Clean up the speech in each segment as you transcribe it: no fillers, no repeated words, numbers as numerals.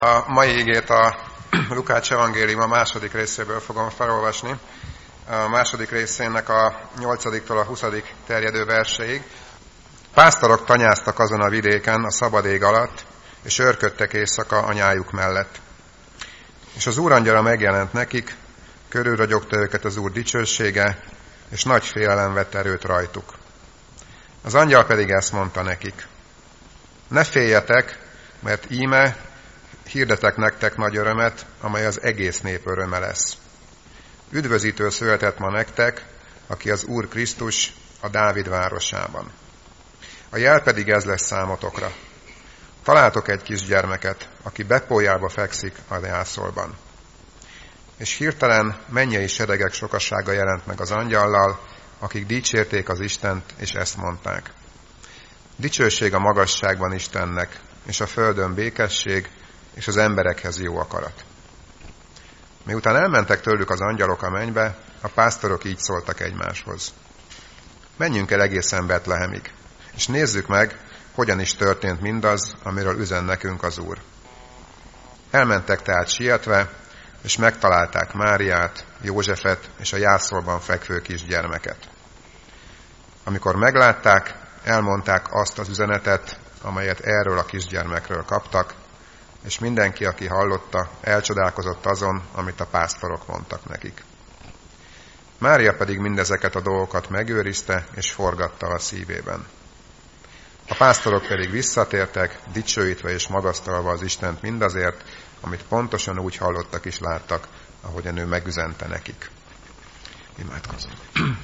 A mai igét a Lukács evangéliuma második részéből fogom felolvasni. A második részének a 8-tól a 20. terjedő verseig. Pásztorok tanyáztak azon a vidéken a szabad ég alatt, és őrködtek éjszaka anyájuk mellett. És az úrangyala megjelent nekik, körülragyogta őket az Úr dicsősége, és nagy félelem vett erőt rajtuk. Az angyal pedig ezt mondta nekik: ne féljetek, mert íme hirdetek nektek nagy örömet, amely az egész nép öröme lesz. Üdvözítő született ma nektek, aki az Úr Krisztus a Dávid városában. A jel pedig ez lesz számotokra. Találtok egy kisgyermeket, aki bepójába fekszik a jászolban. És hirtelen mennyei seregek sokasága jelent meg az angyallal, akik dicsérték az Istent, és ezt mondták: dicsőség a magasságban Istennek, és a földön békesség, és az emberekhez jó akarat. Miután elmentek tőlük az angyalok a mennybe, a pásztorok így szóltak egymáshoz: menjünk el egészen Betlehemig, és nézzük meg, hogyan is történt mindaz, amiről üzen nekünk az Úr. Elmentek tehát sietve, és megtalálták Máriát, Józsefet és a jászolban fekvő kisgyermeket. Amikor meglátták, elmondták azt az üzenetet, amelyet erről a kisgyermekről kaptak, és mindenki, aki hallotta, elcsodálkozott azon, amit a pásztorok mondtak nekik. Mária pedig mindezeket a dolgokat megőrizte, és forgatta a szívében. A pásztorok pedig visszatértek, dicsőítve és magasztalva az Istent mindazért, amit pontosan úgy hallottak és láttak, ahogyan ő megüzente nekik. Imádkozzunk.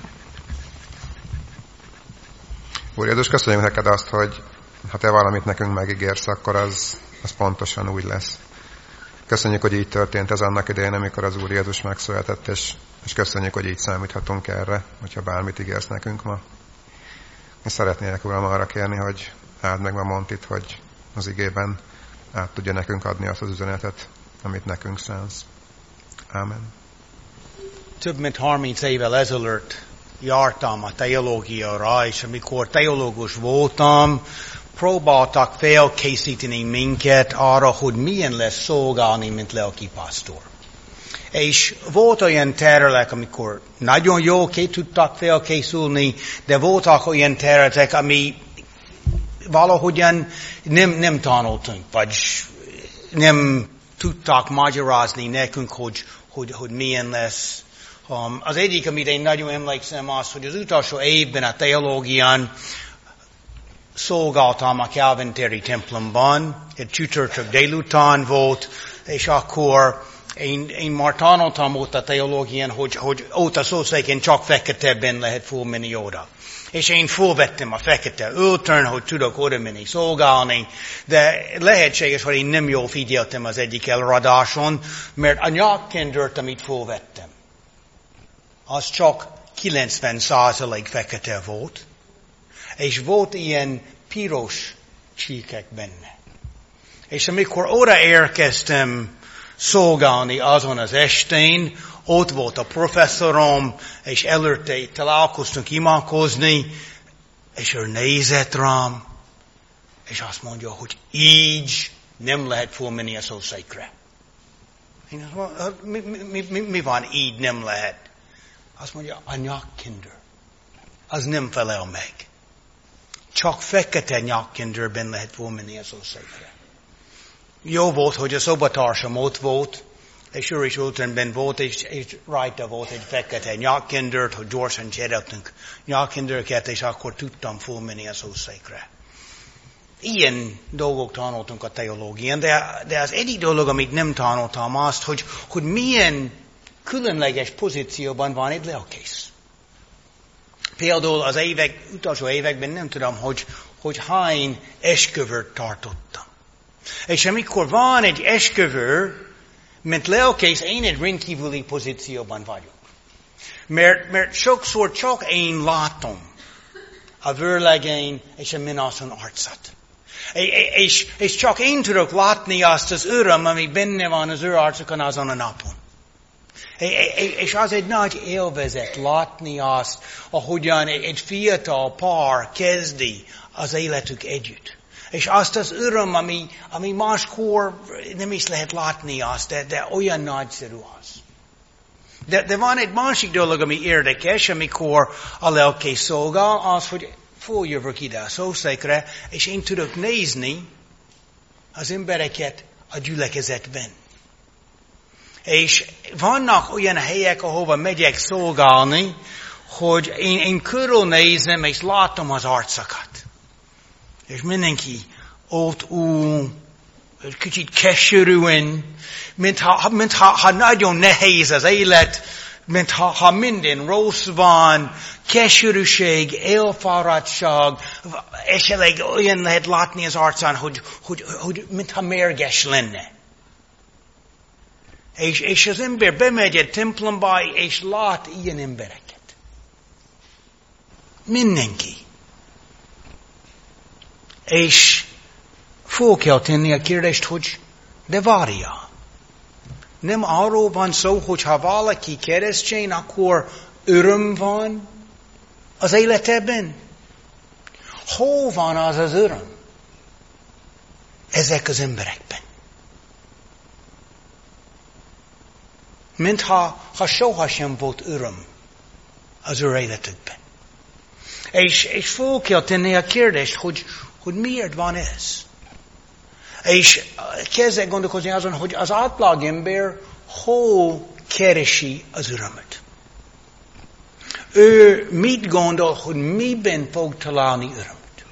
Úr Jézus, köszönjük neked azt, hogy ha te valamit nekünk megígérsz, akkor az pontosan úgy lesz. Köszönjük, hogy így történt ez annak idején, amikor az Úr Jézus megszületett, és köszönjük, hogy így számíthatunk erre, hogyha bármit ígérsz nekünk ma. És szeretnék, Uram, arra kérni, hogy áld meg ma Montit, hogy az igében át tudja nekünk adni azt az üzenetet, amit nekünk szánsz. Ámen. Több mint 30 évvel ezelőtt jártam a teológiára, és amikor teológus voltam, próbáltak felkészíteni minket arra, hogy milyen lesz szolgálni, mint lelkipásztor. És volt olyan területek, amikor nagyon jól tudtak felkészülni, de voltak olyan területek, ami valahogyan nem tanultunk, vagy nem tudtak magyarázni nekünk, hogy milyen lesz. Az egyik, amit én nagyon emlékszem, az, hogy az utolsó évben a teológián szolgáltam a Calvin téri templomban, egy csütörtök délután volt, és akkor én már tanultam ott a teológián, hogy ott a szószéken csak feketeben lehet fölmenni oda. És én fölvettem a fekete öltön, hogy tudok oda menni szolgálni, de lehetséges, hogy én nem jól figyeltem az egyik előadáson, mert a nyakkendőrt, amit fölvettem, az csak 90% fekete volt, és volt ilyen piros csíkek benne. És amikor oda érkeztem szolgálni azon az estén, ott volt a professzorom, és előtte találkoztunk imádkozni, és ő nézett rám, és azt mondja, hogy így nem lehet fölmenni a szószékre. Mi van, így nem lehet? Azt mondja, a nyakkendőr, az nem felel meg. Csak fekete nyakkendőrben lehet fölmenni a szószékre. Jó volt, hogy a szobatársam ott volt, és ő is öltönben volt, és rajta volt egy fekete nyakkendőrt, hogy gyorsan cseréltünk nyakkendőrket, és akkor tudtam fölmenni a szószékre. Ilyen dolgok tanultunk a teológián, de az egyik dolog, amit nem tanultam, azt, hogy milyen különleges pozícióban van egy lelkész. Például az utolsó években nem tudom, hogy hány esküvőt tartottam. És amikor van egy esküvő, mint lelkész, én egy rendkívüli pozícióban vagyok. Mert sokszor csak én látom a vőlegény és a minasszony arcát. És csak én tudok látni azt az öröm, ami benne van az ő arcukon azon a napon. És az egy nagy élvezet látni azt, ahogyan egy fiatal pár kezdi az életük együtt. És azt az öröm, ami máskor nem is lehet látni azt, de olyan nagyszerű az. De van egy másik dolog, ami érdekes, amikor a lelki szolgál, az, hogy följövök ide a szószékre, és én tudok nézni az embereket a gyülekezetben. És vannak olyan helyek, ahova megyek szolgálni, hogy én körülnézem, és látom az arcokat. És mindenki ott kicsit keserűen, mintha nagyon nehéz az élet, mintha minden rossz van, keserűség, elfáradtság, esetleg olyan lehet látni az arcán, hogy mintha mérges lenne. És az ember bemegy egy templomba, és lát ilyen embereket. Mindenki. És föl kell tenni a kérdést, hogy de várja. Nem arról van szó, hogy ha valaki keresztény, akkor öröm van az életében? Hol van az az öröm? Ezek az emberekben. Mintha sohasem volt öröm az ő életükben. És föl kell tenni a kérdést, hogy miért van ez? És kezdek gondolkozni azon, hogy az átlag ember hol keresi az örömet. Ő mit gondol, hogy miben fog találni örömet?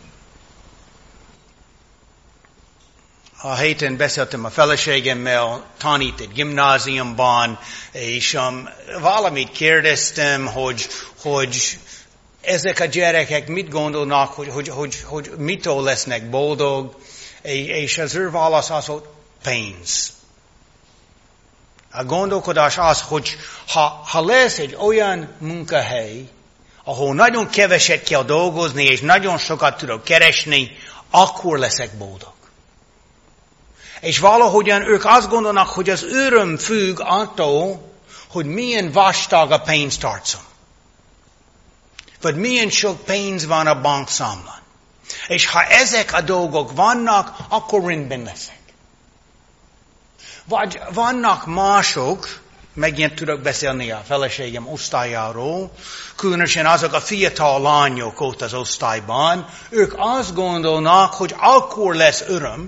A héten beszéltem a feleségemmel, tanít egy gimnáziumban, és valamit kérdeztem, hogy ezek a gyerekek mit gondolnak, hogy mitől lesznek boldog, és az ő válasz az, hogy pénz. A gondolkodás az, hogy ha lesz egy olyan munkahely, ahol nagyon keveset kell dolgozni, és nagyon sokat tudok keresni, akkor leszek boldog. És valahogyan ők azt gondolnak, hogy az öröm függ attól, hogy milyen vastag a pénztárcam. Vagy milyen sok pénz van a bankszámlán. És ha ezek a dolgok vannak, akkor rendben leszek. Vagy vannak mások, megint tudok beszélni a feleségem osztályáról, különösen azok a fiatal lányok ott az osztályban, ők azt gondolnak, hogy akkor lesz öröm,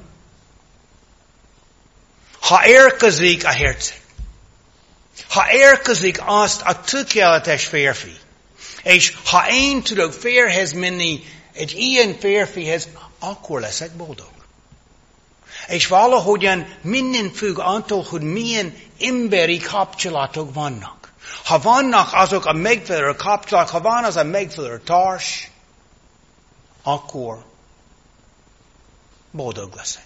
ha érkezik a herceg. Ha érkezik azt a tökéletes férfi. És ha én tudok férhez menni egy ilyen férfihez, akkor leszek boldog. És valahogyan minden függ attól, hogy milyen emberi kapcsolatok vannak. Ha vannak azok a megfelelő kapcsolatok, ha van az a megfelelő társ, akkor boldog leszek.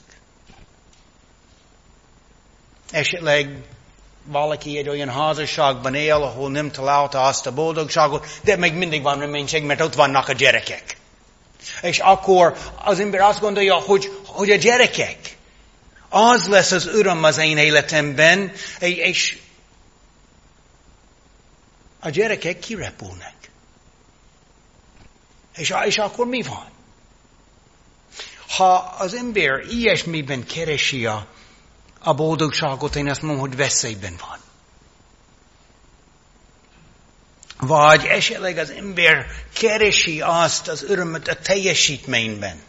Esetleg valaki egy olyan házasságban él, ahol nem találta azt a boldogságot, de még mindig van reménység, mert ott vannak a gyerekek. És akkor az ember azt gondolja, hogy a gyerekek, az lesz az öröm az én életemben, és a gyerekek kirepülnek. És akkor mi van? Ha az ember ilyesmiben keresi a boldogságot, én azt mondom, hogy veszélyben van. Vagy esetleg az ember keresi azt az örömet a teljesítményben.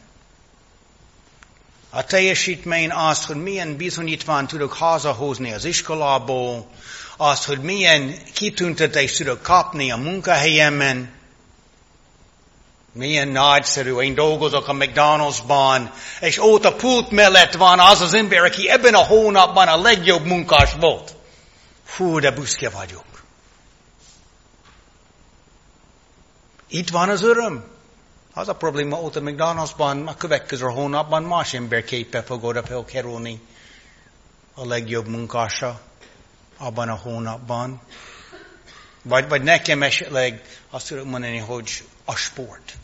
A teljesítmény azt, hogy milyen bizonyítványt tudok hazahozni az iskolából, azt, hogy milyen kitüntetést tudok kapni a munkahelyemen, milyen nagyszerű, én dolgozok a McDonald'sban, és ott a pult mellett van az az ember, aki ebben a hónapban a legjobb munkás volt. Fú, de büszke vagyok. Itt van az öröm. Az a probléma ott a McDonald'sban, a következő hónapban más ember képe fog oda felkerülni a legjobb munkása abban a hónapban. Vagy nekem esetleg azt tudom mondani, hogy a sport.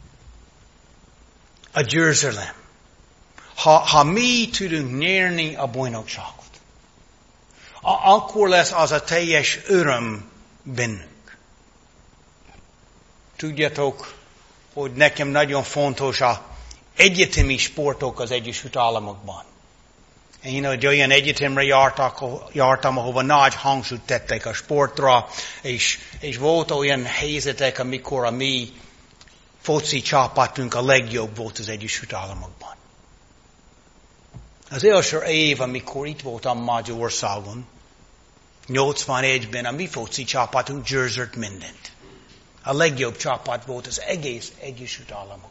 A győzelem. Ha mi tudunk nyerni a bajnokságot, akkor lesz az a teljes öröm bennünk. Tudjátok, hogy nekem nagyon fontos a egyetemi sportok az Egyesült Államokban. Én egy olyan egyetemre jártam, ahova nagy hangsúlyt tettek a sportra, és volt olyan helyzetek, amikor a mi foci csapatunk a legjobb volt az Egyesült Államokban. Az első év, amikor itt voltam Magyarországon, 81-ben a mi foci csapatunk győzött mindent. A legjobb csapat volt az egész Egyesült Államokban.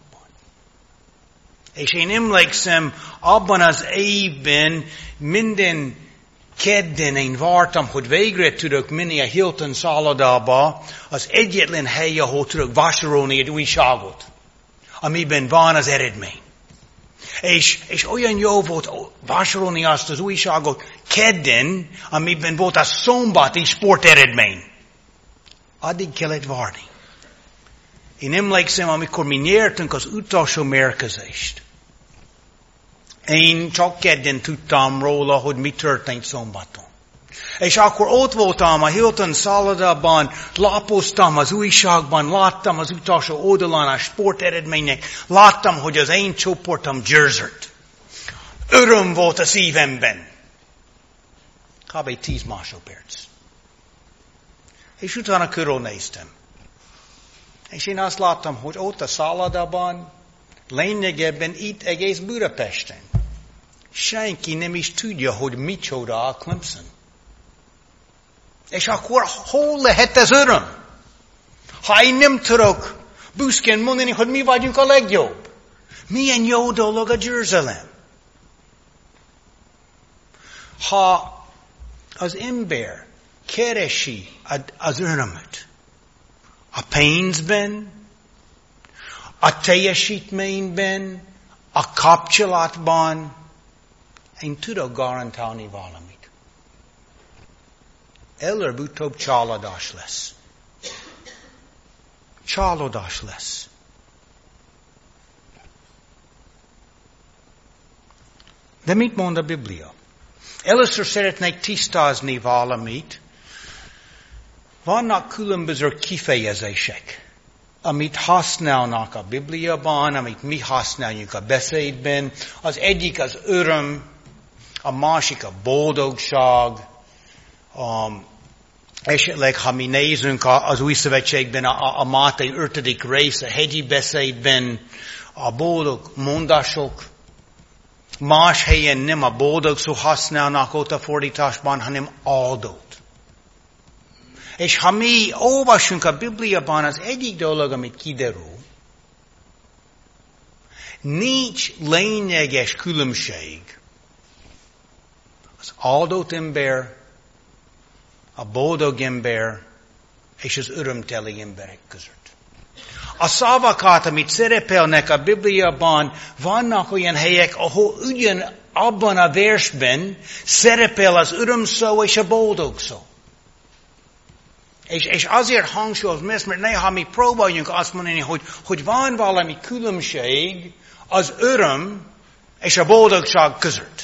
És én emlékszem, abban az évben minden kedden én vártam, hogy végre tudok menni a Hilton szállodába, az egyetlen hely, ahol tudok vásárolni egy újságot, amiben van az eredmény. És olyan jó volt vásárolni azt az újságot kedden, amiben volt a szombati sporteredmény. Addig kellett várni. Én emlékszem, amikor mi nyertünk az utolsó mérkőzést. Én csak kedden tudtam róla, hogy mi történt szombaton. És akkor ott voltam a Hilton szállodában, lapoztam az újságban, láttam az utolsó oldalon a sporteredménynek, láttam, hogy az én csoportom győzött. Öröm volt a szívemben. Kb. 10 másodperc. És utána körülnéztem. És én azt láttam, hogy ott a szállodában, lényegében itt egész Budapesten, senki nem is tudja, hogy micsoda a Clemson. És akkor hol lehet az öröm? Ha én nem tudok büszkén mondani, hogy mi vagyunk a legjobb. Milyen jó dolog a győzelem. Ha az ember keresi az örömöt, a pénzben, a teljesítményben, a kapcsolatban, én tudok garantálni valamit. Előbb-utóbb csalódás lesz. Csalódás lesz. De mit mond a Biblia? Először szeretnék tisztázni valamit. Vannak különböző kifejezések, amit használnak a Bibliában, amit mi használjuk a beszédben. Az egyik az öröm, a másik a boldogság. Esetleg, ha mi nézünk az Új Szövetségben, a Máté 5. rész, a hegyi beszédben, a boldog mondások. Más helyen nem a boldog szó használnak ott a fordításban, hanem áldott. És ha mi olvasunk a Bibliában, az egyik dolog, amit kiderül, nincs lényeges különbség az áldott ember, a boldog ember és az örömteli emberek között. A szavakat, amit szerepelnek a Bibliában, vannak olyan helyek, ahol ugyan abban a versben szerepel az öröm szó és a boldog szó. És azért hangsúlyozom ezt, mert néha mi próbáljunk azt mondani, hogy van valami különbség az öröm és a boldogság között.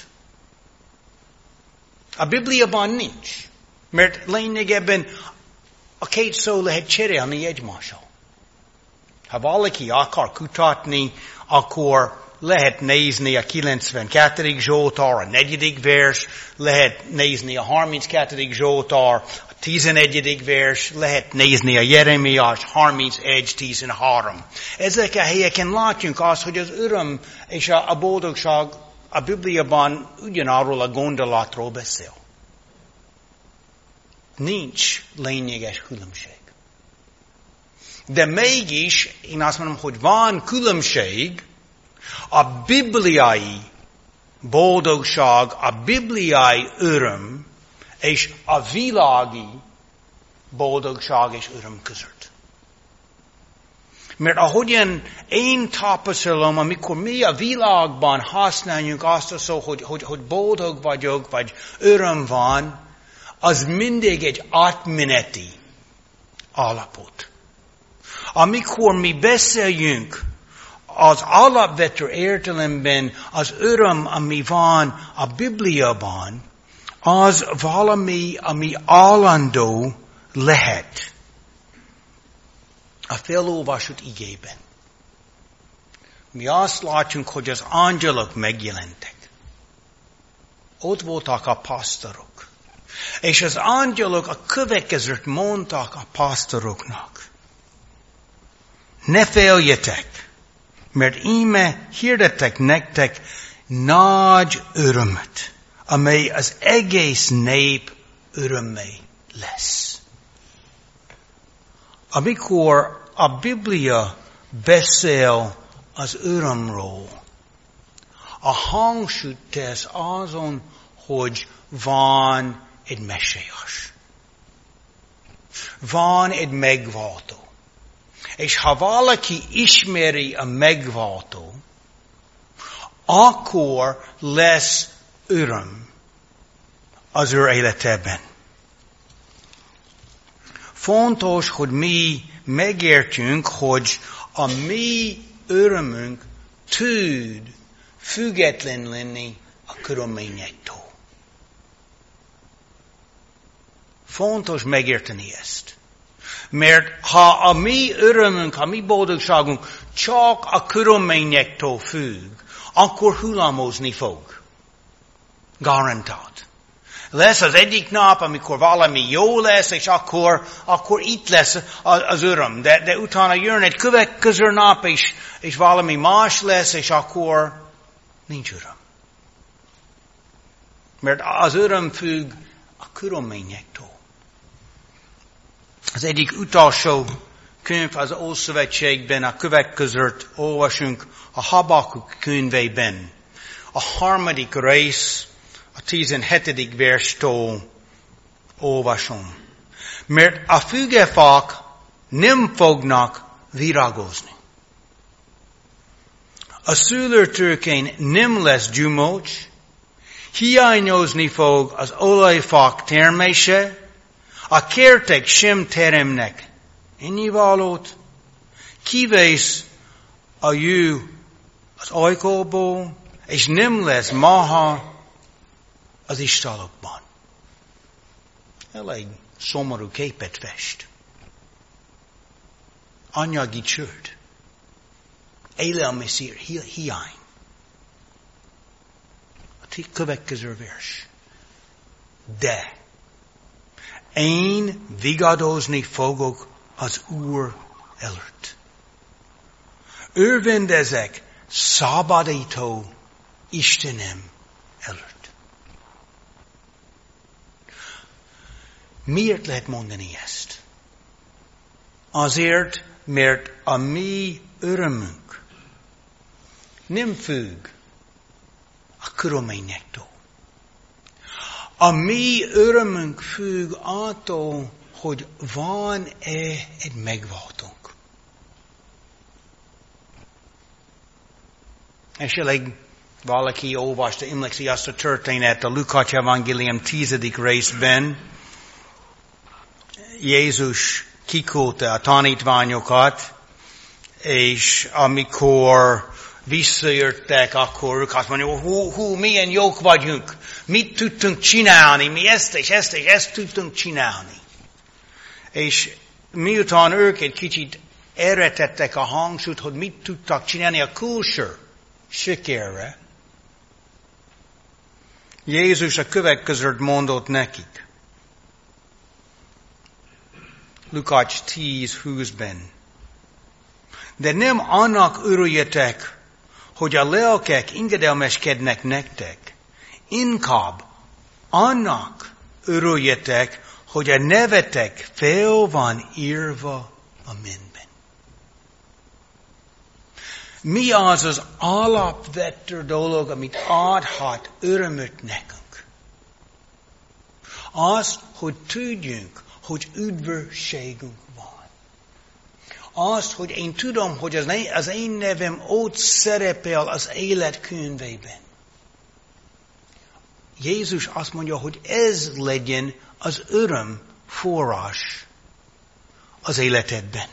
A Bibliában nincs, mert lényegében a két szó lehet cserélni egymással. Ha valaki akar kutatni, akkor lehet nézni a 92. Zsoltár, a 4. vers, lehet nézni a 32. Zsoltár, a 11. vers, lehet nézni a Jeremiás 31-13. Ezek a helyeken látjunk azt, hogy az öröm és a boldogság a Bibliában ugyanarról a gondolatról beszél. Nincs lényeges különbség. De mégis, én azt mondom, hogy van különbség a bibliai boldogság, a bibliai öröm és a világi boldogság és öröm között. Mert ahogyan én tapasztalom, amikor mi a világban használjuk azt a szó, hogy boldog vagyok, vagy öröm van, az mindig egy átmeneti állapot. Amikor mi beszéljünk az alapvető értelemben az öröm, ami van a Bibliában, az valami, ami állandó lehet a felolvasott igében. mi azt látjuk, hogy az angyalok megjelentek. Ott voltak a pásztorok. És az angyalok a következőt mondtak a pásztoroknak. Ne féljetek, mert íme hirdettek nektek nagy örömöt, amely az egész nép örömei lesz. Amikor a Biblia beszél az örömről, a hangsúlyt tesz azon, hogy van egy messiás. Van egy megváltó. És ha valaki ismeri a megváltó, akkor lesz öröm az ő életében. Fontos, hogy mi megértjünk, hogy a mi örömünk tud független lenni a körülményektől. Fontos megérteni ezt. Mert ha a mi örömünk, a mi boldogságunk csak a körülményektől függ, akkor hullámozni fog. Garantált. Lesz az egyik nap, amikor valami jó lesz, és akkor itt lesz az öröm. De utána jön egy következő nap, és valami más lesz, és akkor nincs öröm. Mert az öröm függ a körülményektől. Az egyik utolsó könyv az Ószövetségben, a következőt olvasunk a Habakuk könyvében. A 3. rész, a 17. verstől olvasom. Mert a fügefák nem fognak virágozni. A szőlőtőkén nem lesz gyümölcs, hiányozni fog az olajfák termése, a kertek sem teremnek ennivalót, kivesz a jó az ajkóból, és nem lesz maha az istálokban. Elég szomorú képet fest. Anyagi csőd. Élelmiszer hiány. A következő vers. De én vigadozni fogok az Úr előtt. Örvendezek szabadító Istenem előtt. Miért lehet mondani ezt? Azért, mert a mi örömünk nem függ a körülményektől. A mi örömünk függ attól, hogy van-e egy megváltónk. És elég valaki olvasta, emlékszik azt a történet a Lukács evangélium 10. részben. Jézus kiküldte a tanítványokat, és amikor visszajöttek, akkor ők azt mondják, milyen jók vagyunk, mit tudtunk csinálni, mi ezt tudtunk csinálni. És miután ők egy kicsit erre tettek a hangsúlyt, hogy mit tudtak csinálni a külső sikerre, Jézus a következőt mondott nekik. Lukács 10:20-ben. De nem annak örüljetek, hogy a lelkek engedelmeskednek nektek. Inkább annak örüljetek, hogy a nevetek fel van írva a mennyben. Mi az az alapvető dolog, amit adhat örömöt nekünk? Az, hogy tudjunk, hogy üdvösségünk van. Az, hogy én tudom, hogy az én nevem ott szerepel az élet könyvében. Jézus azt mondja, hogy ez legyen az öröm forrás az életedben.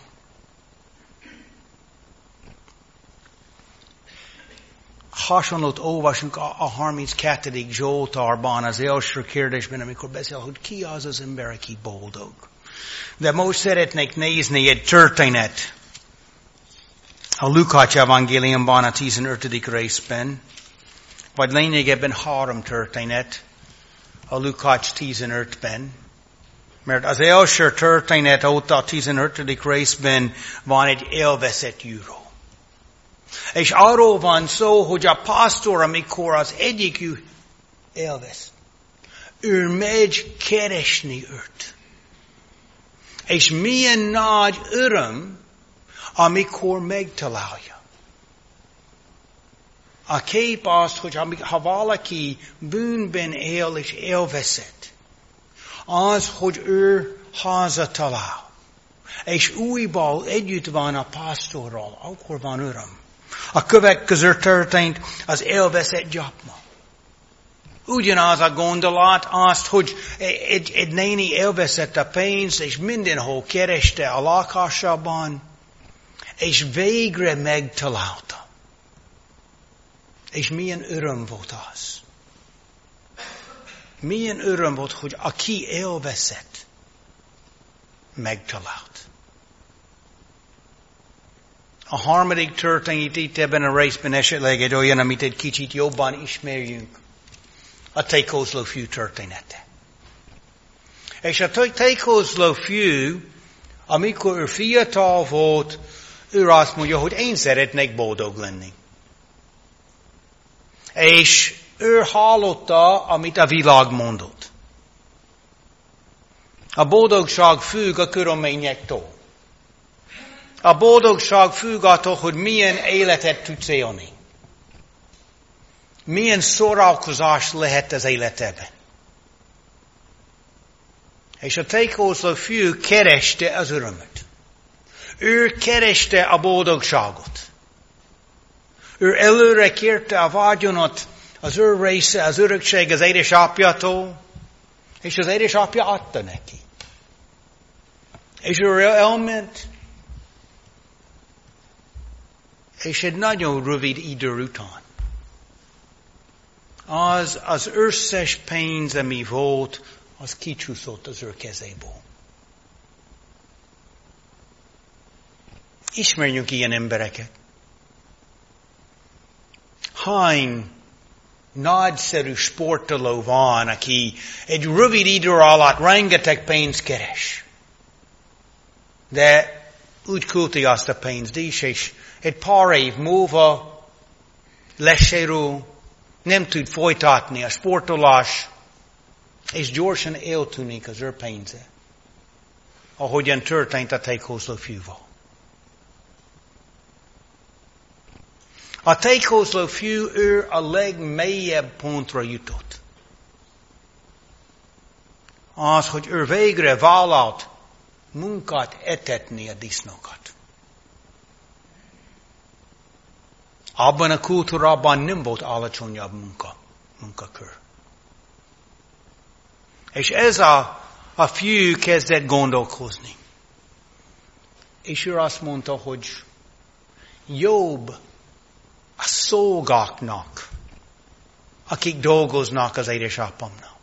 Hasonlót olvasunk a 32. Zsoltárban, az első kérdésben, amikor beszél, hogy ki az az ember, aki boldog. De most szeretnék nézni egy történet. A Lukács evangéliumban a 15. részben, vagy lényegében 3 történet a Lukács 15-ben, mert az első történet óta a 15. részben van egy elveszett júró. És arról van szó, hogy a pásztor, amikor az egyikük elvesz, ő megy keresni őt. És milyen nagy öröm, amikor megtalálja. A kép az, hogy ha valaki bűnben él és elveszett, az, hogy ő hazatalál, és újból együtt van a pásztorral, akkor van öröm. A következő történt az elveszett gyapma. Ugyanaz a gondolat azt, hogy egy néni elveszett a pénzt, és mindenhol kereste a lakásában, és végre megtalálta. És milyen öröm volt az. Milyen öröm volt, hogy aki elveszett, megtalált. A harmadik történet itt ebben a részben esetleg egy olyan, amit egy kicsit jobban ismerjünk. A tékozló fiú története. És a tékozló fiú, amikor ő fiatal volt, ő azt mondja, hogy én szeretnék boldog lenni. És ő hallotta, amit a világ mondott. A boldogság függ a körülményektől. A boldogság függ attól, hogy milyen életet tudsz élni. Milyen szórakozás lehet az életében. És a tékozló fiú kereste az örömöt. Ő kereste a boldogságot. Ő előre kérte a vagyonot, az ő része, az örökség az édesapjától, és az édesapja adta neki. És ő elment, és egy nagyon rövid idő után az összes pénz, ami volt, az kicsúszott az ő kezéből. Ismerjünk ilyen embereket. Hány nagyszerű sportoló van, aki egy rövid idő alatt rengeteg pénzt keres. De úgy költi azt a pénzt is, és egy pár év múlva lesérül, nem tud folytatni a sportolás, és gyorsan eltűnik az ő pénze, ahogyan történt a tékozló fiúval. A tékozló fiú, ő a legmélyebb pontra jutott. Az, hogy ő végre vállalt munkát etetni a disznókat. Abban a kultúrában nem volt alacsonyabb munkakör. És ez a fiú kezdett gondolkozni. És ő azt mondta, hogy jobb a szolgáknak, akik dolgoznak az édesapámnak.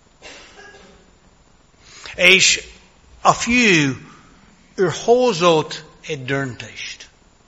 És a fiú, ő hozott egy döntést.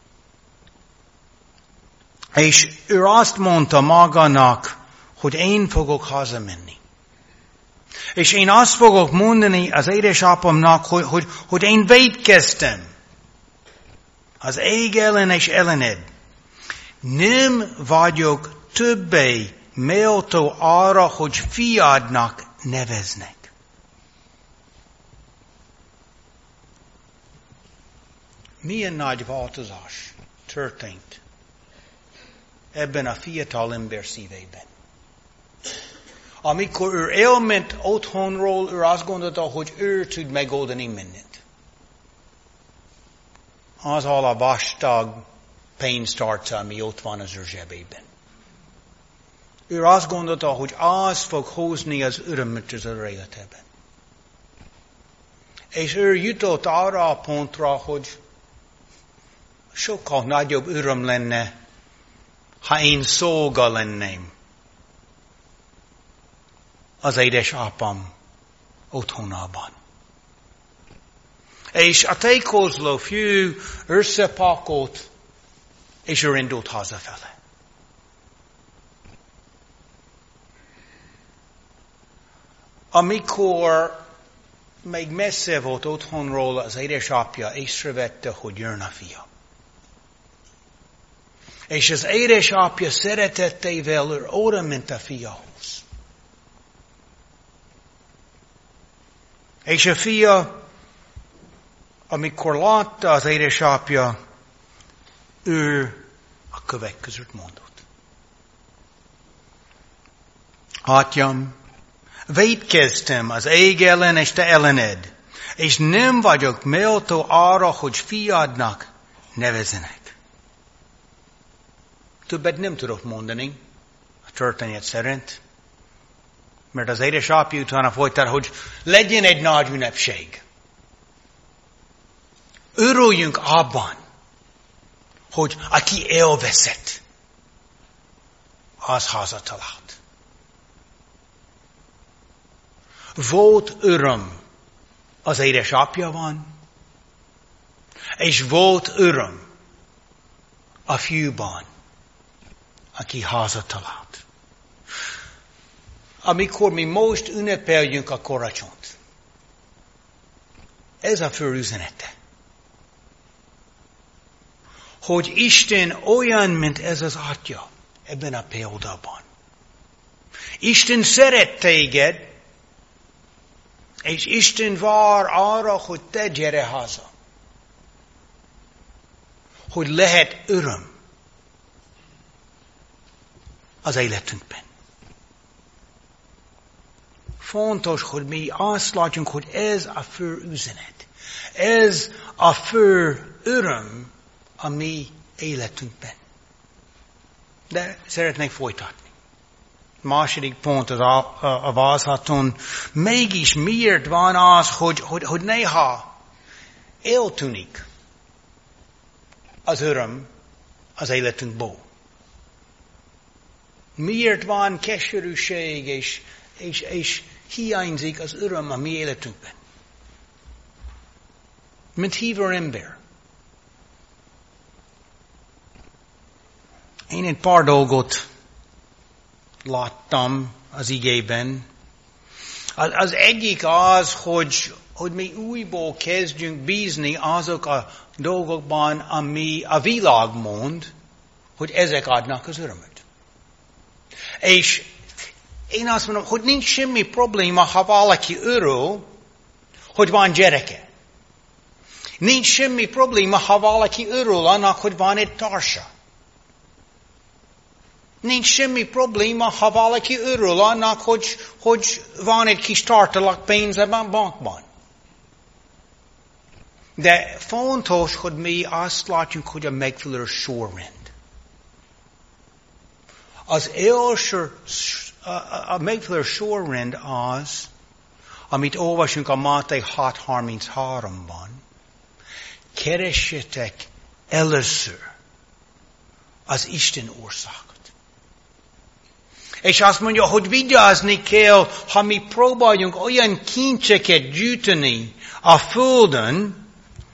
És ő azt mondta magának, hogy én fogok hazamenni. És én azt fogok mondani az édesapámnak, hogy én vétkeztem az ég ellen és ellened. Nem vagyok többé méltó arra, hogy fiadnak neveznek. Milyen nagy változás történt ebben a fiatal ember szívében. Amikor ő elment otthonról, ő azt gondolta, hogy ő tud megoldani mindent. Az a vastag pénztárca, ami ott van az ő zsebében. Ő azt gondolta, hogy az fog hozni az örömöt az ő életében. És ő jutott arra a pontra, hogy sokkal nagyobb öröm lenne, ha én szolga lenném az édesapám otthonában. És a tékozló fiú összepakolt És ő indult hazafele. Amikor még messze volt otthonról, az édesapja észrevette, hogy jön a fia. És az édesapja szeretettével oda ment a fiahoz. És a fia, amikor látta az édesapja, ő a következőt mondott. Atyám, vétkeztem az ég ellen és te ellened, és nem vagyok méltó arra, hogy fiadnak nevezzenek. Többet nem tudok mondani a történet szerint, mert az édesapja utána folytat, hogy legyen egy nagy ünnepség. Örüljünk abban, hogy aki elveszett, az hazatalált. Volt öröm az édesapjában, és volt öröm a fiúban, aki hazatalált. Amikor mi most ünnepeljünk a karácsonyt, ez a fő üzenete. Hogy Isten olyan, mint ez az atya ebben a példában. Isten szeret téged, és Isten vár arra, hogy te gyere haza. Hogy lehet öröm az életünkben. Fontos, hogy mi azt látjunk, hogy ez a fő üzenet. Ez a fő öröm a mi életünkben. De szeretnék folytatni. Második pont a vázlaton. Mégis miért van az, hogy néha eltűnik az öröm az életünkből? Miért van keserűség és hiányzik az öröm a mi életünkben? Mint hívő ember. Én egy pár dolgot láttam az igében. Az egyik az, hogy mi újból kezdjünk bízni azok a dolgokban, ami a világ mond, hogy ezek adnak az örömöt. És én azt mondom, hogy nincs semmi probléma, ha valaki örül, hogy van gyereke. Nincs semmi probléma, ha valaki örül annak, hogy van egy társa. Nincs semmi probléma, ha valaki örül annak, hogy van egy kis tartalék pénz a bankban. De fontos, hogy mi azt látjuk, hogy a megfelelő sorrend. Az első, a megfelelő sorrend az, amit olvasunk a Máté 6:33-ban. Keressetek először az Isten országot. És azt mondja, hogy vigyázni kell, ha mi próbáljunk olyan kincseket gyűjteni a földön,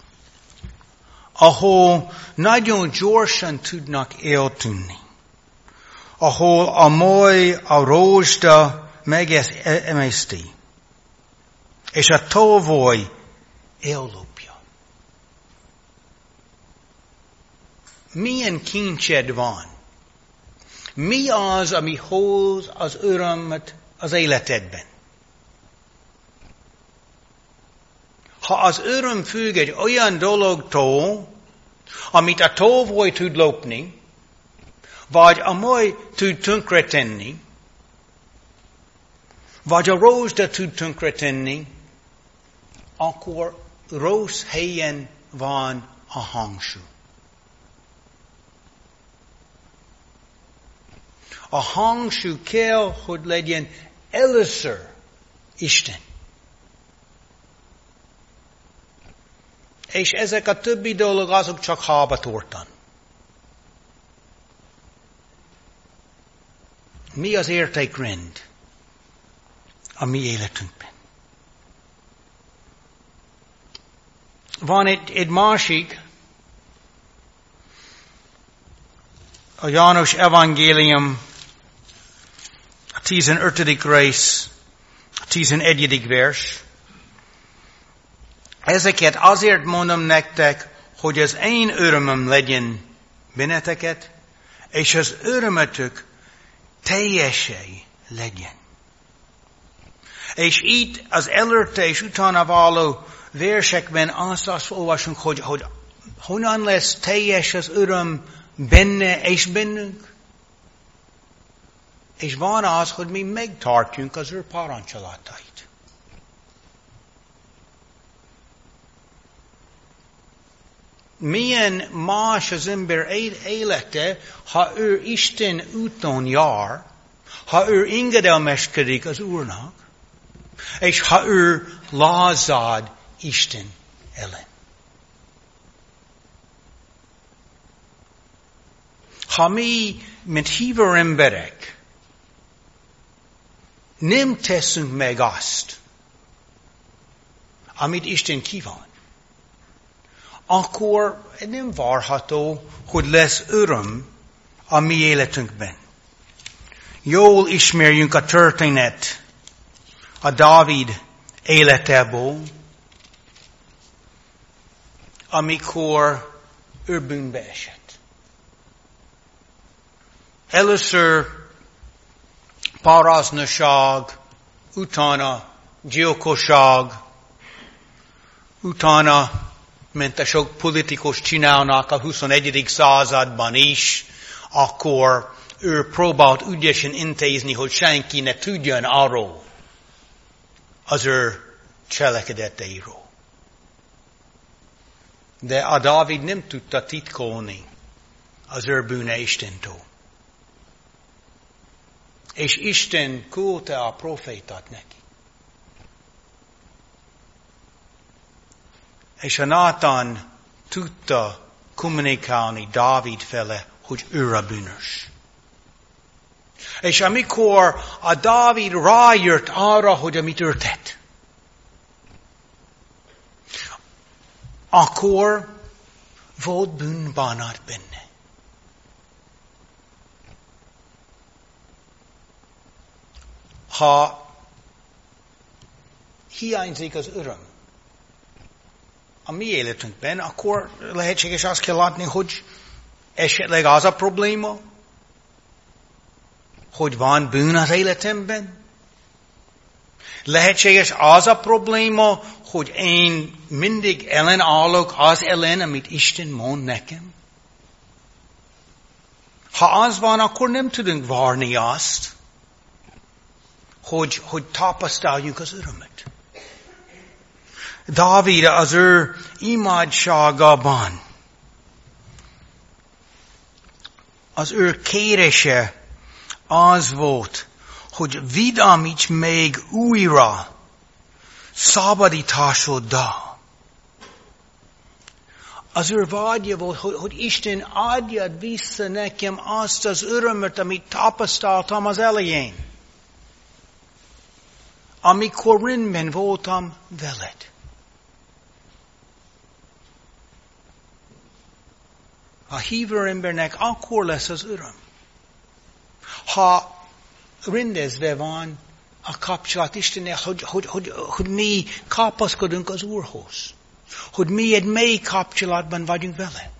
ahol nagyon gyorsan tudnak eltűnni. Ahol a moly, a rózsda megemészti. És a tolvaj ellopja. Milyen kincsed van? Mi az, ami hoz az örömet az életedben? Ha az öröm függ egy olyan dologtól, amit a tolvaj tud lopni, vagy a moly tud tönkretenni, vagy a rózsda tud tönkretenni, akkor rossz helyen van a hangsúly. A hangsúly kell, hogy legyen először Isten. És ezek a többi dolog azok csak hábatortan. Mi az értékrend a mi életünkben? Van egy másik, A János evangélium, a 15. rész, a 11. vers. Ezeket azért mondom nektek, hogy az én örömöm legyen benneteket, és az örömötök teljesei legyen. És itt az előtte és utána való versekben azt olvasunk, hogy honnan lesz teljes az öröm benne és bennünk. És van az, hogy mi megtartjunk az ő parancsolatait. Milyen más az ember élete, ha ő Isten úton jár, ha ő engedelmeskedik az Úrnak, és ha ő lázad Isten ellen. Ha mi, mint hívő emberek, nem teszünk meg azt, amit Isten kíván, akkor nem várható, hogy lesz öröm a mi életünkben. Jól ismerjünk a történet a Dávid életéből, amikor ő bűnbe esett. Először paráznaság, utána gyilkosság, utána, mint a sok politikus csinálnak a 21. században is, akkor ő próbált ügyesen intézni, hogy senki ne tudjon arról az ő cselekedeteiről. De a Dávid nem tudta titkolni az ő bűne Istentől. És Isten küldte a profétát neki. És a Nátán tudta kommunikálni Dávid fele, hogy ő a bűnös. És amikor a Dávid rájött arra, hogy amit ő tett, akkor volt bűnbánat benne. Ha hiányzik az öröm a mi életünkben, akkor lehetséges azt kell látni, hogy esetleg az a probléma, hogy van bűn az életemben. Lehetséges az a probléma, hogy én mindig ellenállok az ellen, amit Isten mond nekem. Ha az van, akkor nem tudunk várni azt, hogy tapasztaljuk az örömet. Dávid az ő imádságában, az ő kérése az volt, hogy vidámíts még újra szabadításoddal. Az ő vágya volt, hogy Isten adjad vissza nekem azt az örömet, amit tapasztaltam az elején, amikor rendben voltam veled. A hívő embernek akkor lesz az öröm, ha rendezve van a kapcsolat Istennel, hogy mi kapaszkodunk az Úrhoz, hogy mi egy mély kapcsolatban vagyunk vele.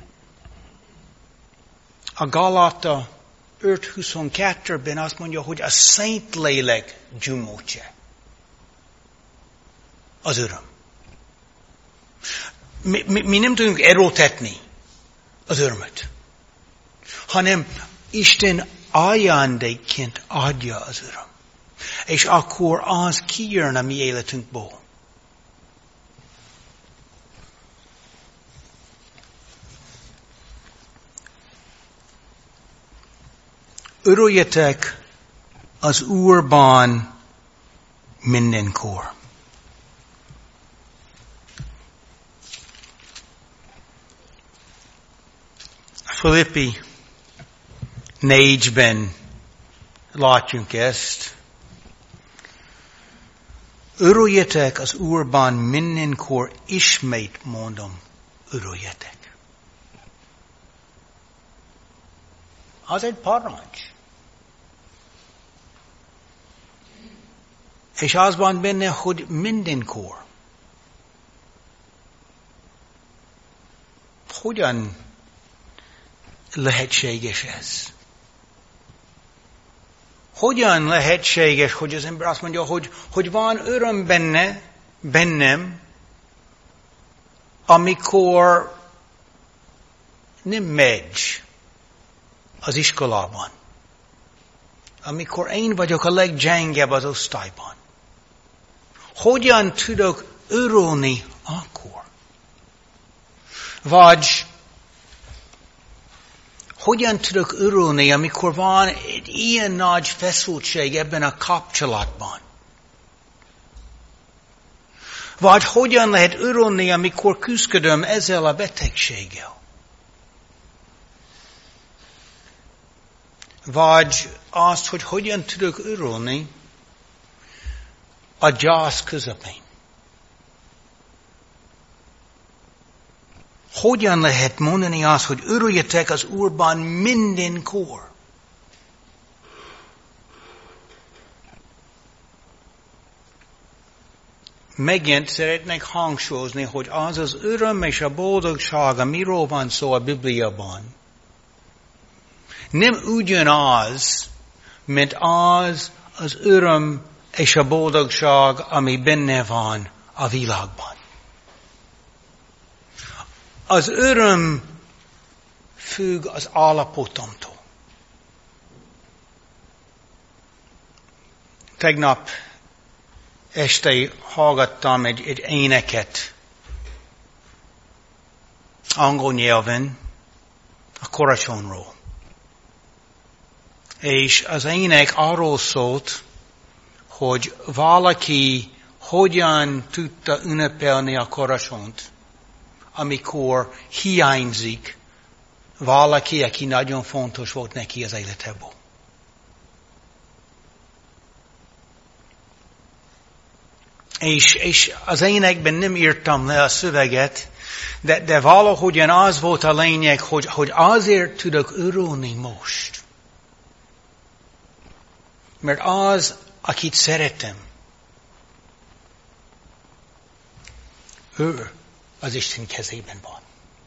A Gáláta 5:22-ben azt mondja, hogy a Szent Lélek gyümölcse az öröm. Mi nem tudunk erőltetni az örömet, hanem Isten ajándékként adja az öröm. És akkor az kijön a mi életünkből. Örüljetek az Úrban mindenkor. Filippi 4-ben látjunk ezt. Örüljetek az Úrban mindenkor, ismét mondom, örüljetek. Az egy parancs. És az van benne, hogy mindenkor. Hogyan lehetséges ez? Hogyan lehetséges, hogy az ember azt mondja, hogy van öröm bennem, amikor nem megy az iskolában, amikor én vagyok a leggyengebb az osztályban. Hogyan tudok örülni akkor? Vagy hogyan tudok örülni, amikor van egy ilyen nagy feszültség ebben a kapcsolatban? Vagy hogyan lehet örülni, amikor küzdködöm ezzel a betegséggel? Vagy azt, hogy hogyan tudok örülni a gyász közepén? Hogyan lehet mondani azt, hogy örüljetek az Úrban mindenkor? Megint szeretnék hangsúlyozni, hogy az az öröm és a boldogság, amiről van szó a Bibliában, nem ugyanaz, mint az öröm és a boldogság, ami benne van a világban. Az öröm függ az állapotomtól. Tegnap este hallgattam egy éneket angol nyelven a karácsonyról. És az ének arról szólt, hogy valaki hogyan tudta ünnepelni a karácsonyt, amikor hiányzik valaki, aki nagyon fontos volt neki az életéből. És az énekben nem írtam le a szöveget, de valahogyan az volt a lényeg, hogy azért tudok örülni most. Mert az, akit szeretem, ő az Isten kezében van.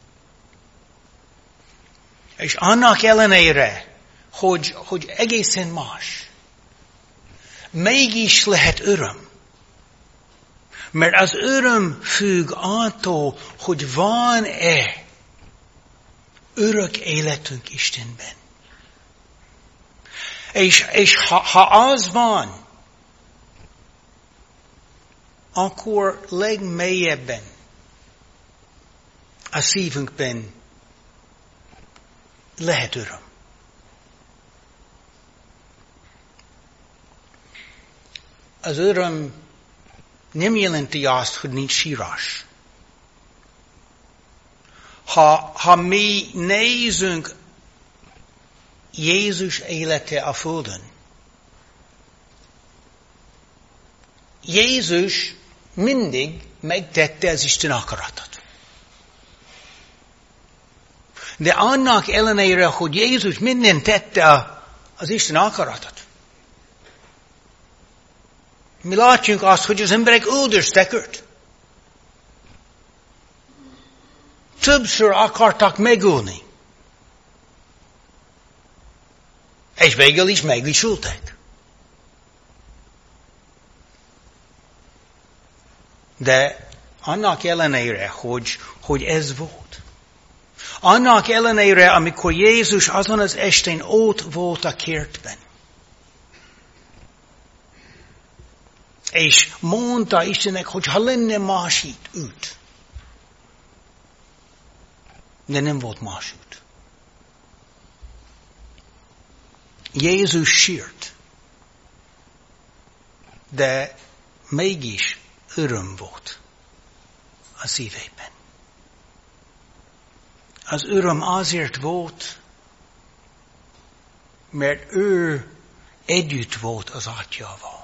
És annak ellenére, hogy egészen más, mégis lehet öröm. Mert az öröm függ attól, hogy van-e örök életünk Istenben. És ha az van, akkor legmélyebben a szívünkben lehet öröm. Az öröm nem jelenti azt, hogy nincs sírás. Ha mi nézünk Jézus élete a földön, Jézus mindig megtette az Isten akaratot. De annak ellenére, hogy Jézus mindent tette az Isten akaratot, mi látjuk azt, hogy az emberek üldöztek őt. Többször akartak megölni. És végül is meg is öltek. De annak ellenére, hogy ez volt. Annak ellenére, amikor Jézus azon az estén ott volt a kertben. És mondta Istennek, hogy ha lenne más út. De nem volt más út. Jézus sírt. De mégis öröm volt a szívében. Az öröm azért volt, mert ő együtt volt az Atyával.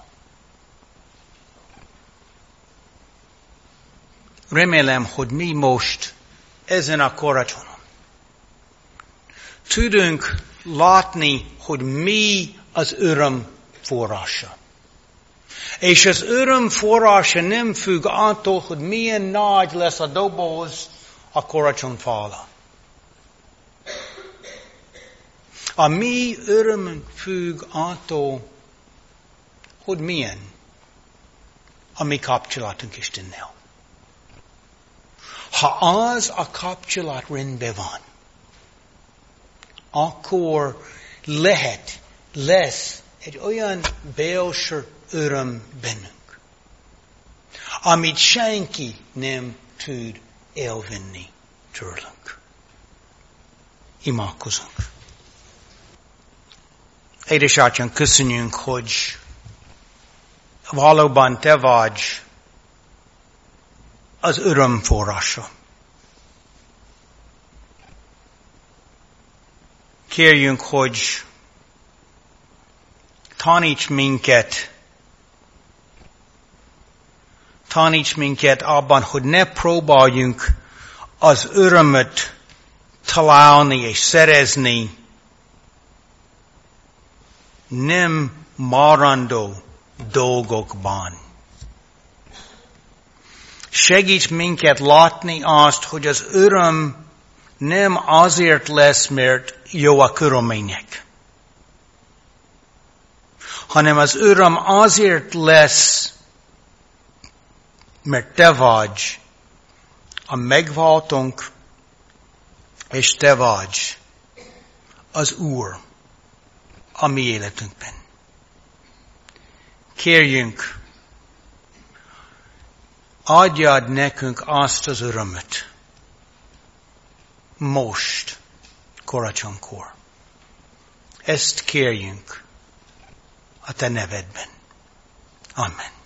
Remélem, hogy mi most ezen a karácsonyon tudunk látni, hogy mi az öröm forrása. És az öröm forrása nem függ attól, hogy milyen nagy lesz a doboz a karácsonyfára. A mi örömünk függ attól, hogy milyen a mi kapcsolatunk Istennel. Ha az a kapcsolat rendben van, akkor lesz egy olyan belső öröm bennünk, amit senki nem tud elvenni tőlünk. Imádkozunk. Édesatyám, köszönjünk, hogy valóban Te vagy az öröm forrása. Kérjünk, hogy taníts minket abban, hogy ne próbáljunk az örömöt találni és szerezni nem maradandó dolgokban. Segíts minket látni azt, hogy az öröm nem azért lesz, mert jó a körülmények, hanem az öröm azért lesz, mert Te vagy a megváltónk, és Te vagy az Úr a mi életünkben. Kérjünk, adjad nekünk azt az örömöt most, karácsonykor. Ezt kérjünk a Te nevedben. Amen.